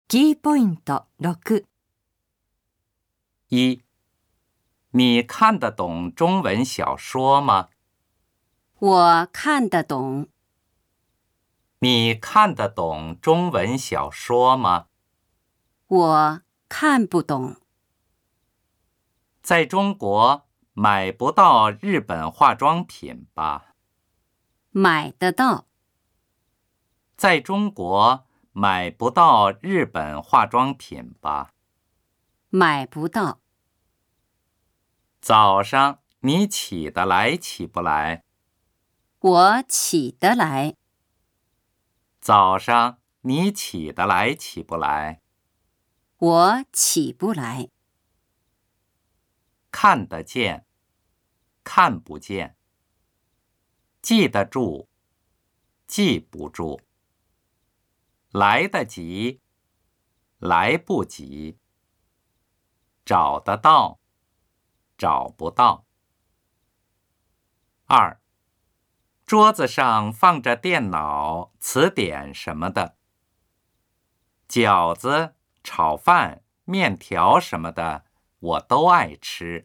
キーポイント6。 一，你看得懂中文小说吗？ 我看得懂。 你看得懂中文小说吗？ 我看不懂。 在中国买不到日本化妆品吧？ 买得到。 在中国买不到日本化妆品吧？ 买不到。 早上你起得来起不来？ 我起得来。 早上你起得来起不来？ 我起不来。 看得见，看不见。记得住，记不住。来得及，来不及。找得到，找不到。二，桌子上放着电脑、词典什么的。饺子、炒饭、面条什么的，我都爱吃。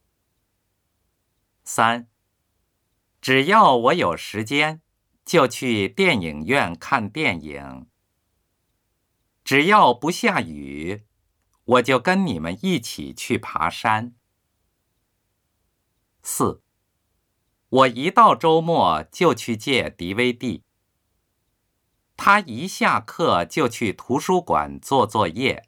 三，只要我有时间，就去电影院看电影。只要不下雨，我就跟你们一起去爬山。四，我一到周末就去借 DVD。他一下课就去图书馆做作业。